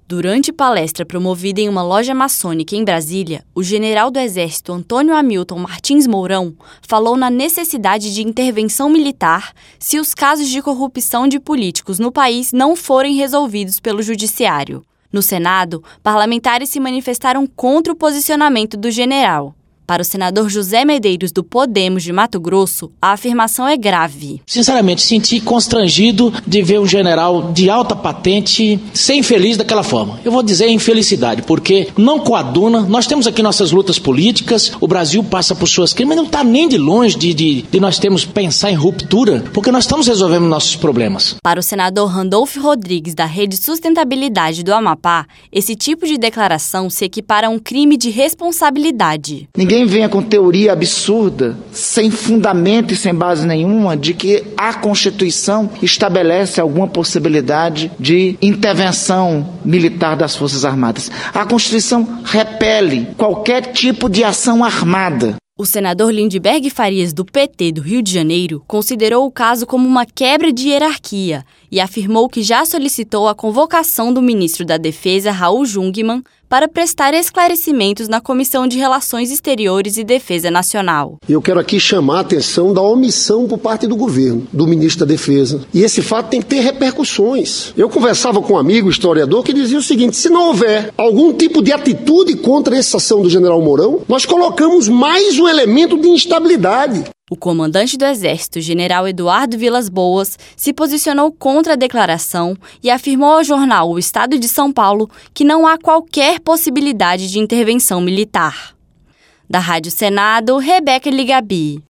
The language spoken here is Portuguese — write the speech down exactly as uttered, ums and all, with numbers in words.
Durante palestra promovida em uma loja maçônica em Brasília, o general do Exército Antônio Hamilton Martins Mourão falou na necessidade de intervenção militar se os casos de corrupção de políticos no país não forem resolvidos pelo Judiciário. No Senado, parlamentares se manifestaram contra o posicionamento do general. Para o senador José Medeiros, do Podemos de Mato Grosso, a afirmação é grave. Sinceramente, senti constrangido de ver um general de alta patente ser infeliz daquela forma. Eu vou dizer infelicidade, porque não coaduna. Nós temos aqui nossas lutas políticas, o Brasil passa por suas crises, mas não está nem de longe de, de, de nós termos pensar em ruptura, porque nós estamos resolvendo nossos problemas. Para o senador Randolfo Rodrigues, da Rede Sustentabilidade do Amapá, esse tipo de declaração se equipara a um crime de responsabilidade. Ninguém venha com teoria absurda, sem fundamento e sem base nenhuma, de que a Constituição estabelece alguma possibilidade de intervenção militar das Forças Armadas. A Constituição repele qualquer tipo de ação armada. O senador Lindbergh Farias, do P T do Rio de Janeiro, considerou o caso como uma quebra de hierarquia e afirmou que já solicitou a convocação do ministro da Defesa, Raul Jungmann, para prestar esclarecimentos na Comissão de Relações Exteriores e Defesa Nacional. Eu quero aqui chamar a atenção da omissão por parte do governo, do ministro da Defesa. E esse fato tem que ter repercussões. Eu conversava com um amigo historiador que dizia o seguinte: se não houver algum tipo de atitude contra essa ação do general Mourão, nós colocamos mais um elemento de instabilidade. O comandante do Exército, general Eduardo Vilas Boas, se posicionou contra a declaração e afirmou ao jornal O Estado de São Paulo que não há qualquer possibilidade de intervenção militar. Da Rádio Senado, Rebeca Ligabi.